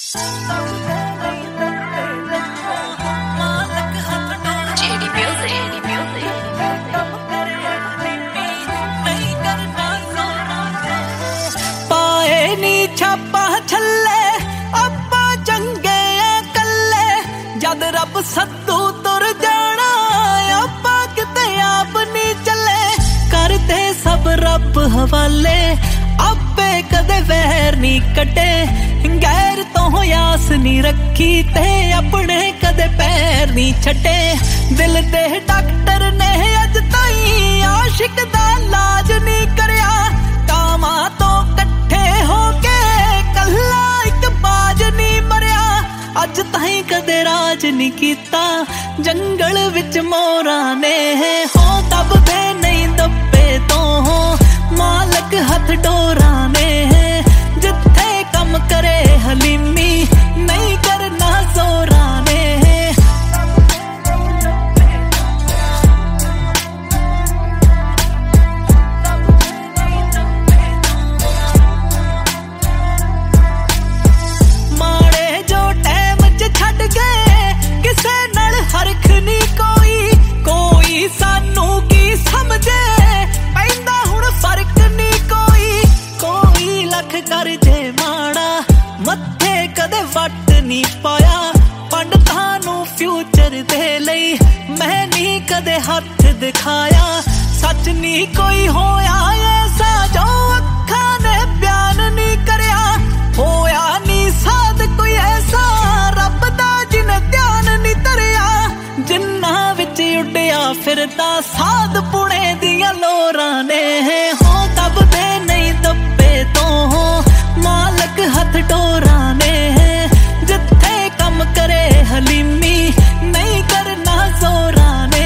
ਪਾਏ ਨੀ ਛਾਪਾ ਛੱਲੇ ਆਪਾਂ ਚੰਗੇ ਆ ਕੱਲੇ, ਜਦ ਰੱਬ ਸੱਦੂ ਤੁਰ ਜਾਣਾ ਆਪਾਂ ਕਿਤੇ ਆਪ ਨੀ ਚੱਲੇ। ਕਰਦੇ ਸਭ ਰੱਬ ਹਵਾਲੇ, ਆਪੇ ਕਦੇ ਵੈਰ ਨੀ ਕੱਟੇ, ਗੈਰ ਤੋਂ ਆਸ ਨੀ ਰੱਖੀ ਤੇ ਆਪਣੇ ਕਦੇ ਪੈਰ ਨੀ ਛੱਡੇ। ਦਿਲ ਦੇ ਡਾਕਟਰ ਨੇ ਅੱਜ ਤਾਈਂ ਆਸ਼ਿਕ ਦਾ ਇਲਾਜ ਨੀ ਕਰਿਆ, ਕਾਮਾਂ ਤੋਂ ਇਕੱਠੇ ਹੋ ਕੇ ਕੱਲਾ ਇੱਕ ਬਾਜ ਨੀ ਮਰਿਆ। ਅੱਜ ਤਾਈਂ ਕਦੇ ਰਾਜ ਨੀ ਕੀਤਾ ਜੰਗਲ ਵਿੱਚ ਮੋਰਾਂ ਨੇ, ਹੋ ਦੱਬਦੇ ਨਹੀਂ ਦੱਬੇ ਤੋਂ ਮਾਲਕ ਹੱਥ ਡੋਰਾਂ ਨੇ। ਜਿੱਥੇ ਕੰਮ ਕਰੇ ਹਲੀਮੀ ਨਹੀਂ ਕਰਨਾ ਜ਼ੋਰਾਂ ਨੇ। ਮਾੜੇ ਜੋ ਟਾਈਮ 'ਚ ਛੱਡ ਗਏ ਕਿਸੇ ਨਾਲ ਹਰਖ ਨੀ ਕੋਈ, ਕੋਈ ਸਾਨੂੰ ਕੀ ਸਮਝੇ ਪੈਂਦਾ ਹੁਣ ਫਰਕ ਨੀ ਕੋਈ। ਕੋਈ ਲੱਖ ਕਰ ਜੇ ਮਾੜਾ ਮੱਥੇ ਕਦੇ ਵੱਟ ਨੀ ਪਾਇਆ, ਪੰਡਤਾਂ ਨੂੰ ਫਿਊਚਰ ਦੇ ਲਈ ਮੈਂ ਨੀ ਕਦੇ ਹੱਥ ਦਿਖਾਇਆ। ਸੱਚ ਨੀ ਕੋਈ ਹੋਇਆ ਐਸਾ ਜੋ ਅੱਖਾਂ ਨੇ ਬਿਆਨ ਨੀ ਕਰਿਆ, ਹੋਇਆ ਨੀ ਸਾਧ ਕੋਈ ਐਸਾ ਰੱਬ ਦਾ ਜਿਨ ਧਿਆਨ ਨੀ ਧਰਿਆ। ਜਿੰਨਾਂ ਵਿੱਚ ਉੱਡਿਆ ਫਿਰਦਾ ਸਾਧ ਪੁਣੇ ਦੀਆਂ ਲੋਰਾਂ ਨੇ, ਹੋ ਦੱਬਦੇ ਨਹੀਂ ਦੱਬੇ ਤੋਂ ਮਾਲਕ ਹੱਥ ਡੋਰਾਂ ਨੇ। ਜਿੱਥੇ ਕੰਮ ਕਰੇ ਹਲੀਮੀ ਨਹੀਂ ਕਰਨਾ ਜ਼ੋਰਾਂ ਨੇ।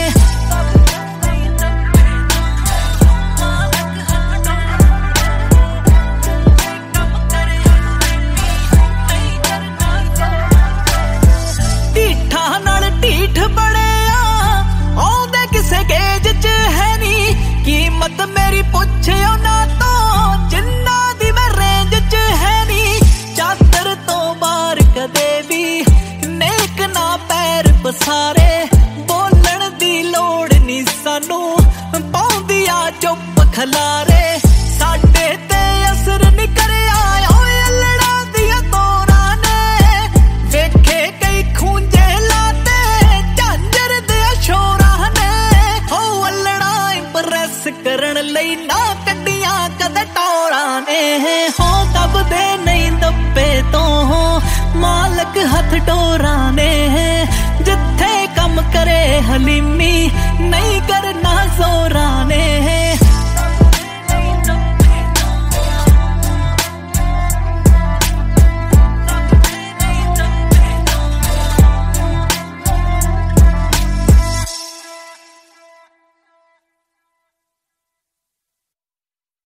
ਢੀਠਾਂ ਨਾਲ ਢੀਠ ਬਣਿਆ ਆਉਂਦੇ ਕਿਸੇ ਗੇਜ 'ਚ ਹੈ ਨੀ, ਕੀਮਤ ਮੇਰੀ ਪੁੱਛਿਓ ਨਾ ਤੋਂ ਜਿੰਨਾਂ ਦੀ ਮੈਂ ਰੇਂਜ 'ਚ ਹੈ ਨੀ। ਚਾਦਰ ਤੋਂ ਬਾਹਰ ਕਦੇ ਵੀ ਨੇਕ ਨਾ ਪੈਰ ਪਸਾਰੇ, ਬੋਲਣ ਦੀ ਲੋੜ ਨੀ ਸਾਨੂੰ ਪਾਉਂਦੀ ਆ ਚੁੱਪ ਖਲਾਰੇ। ਸਾਡੇ ਤੇ ਅਸਰ ਨੀ ਕਰਿਆ ਓਏ ਅਲੜਾਂ ਦੀਆਂ ਤੋਰਾਂ ਨੇ, ਵੇਖੇ ਕਈ ਖੂੰਜੇ ਲਾਤੇ ਝਾਂਜਰ ਦੇ ਸ਼ੋਰਾਂ ਨੇ। ਹੋ ਅਲੜਾਂ ਇੰਪ੍ਰੈਸ ਕਰਨ ਲਈ ਨਾ ਕੱਢੀਆਂ ਕਦੇ ਟੋਰਾਂ ਨੇ, ਹੋ ਦੱਬਦੇ ਨਹੀਂ ਦੱਬੇ ਤੋਂ ਮਾਲਕ ਹੱਥ ਡੋਰਾਂ ਨੇ। ਜਿੱਥੇ ਕੰਮ ਕਰੇ ਹਲੀਮੀ ਨਹੀਂ ਕਰਨਾ ਜ਼ੋਰਾਂ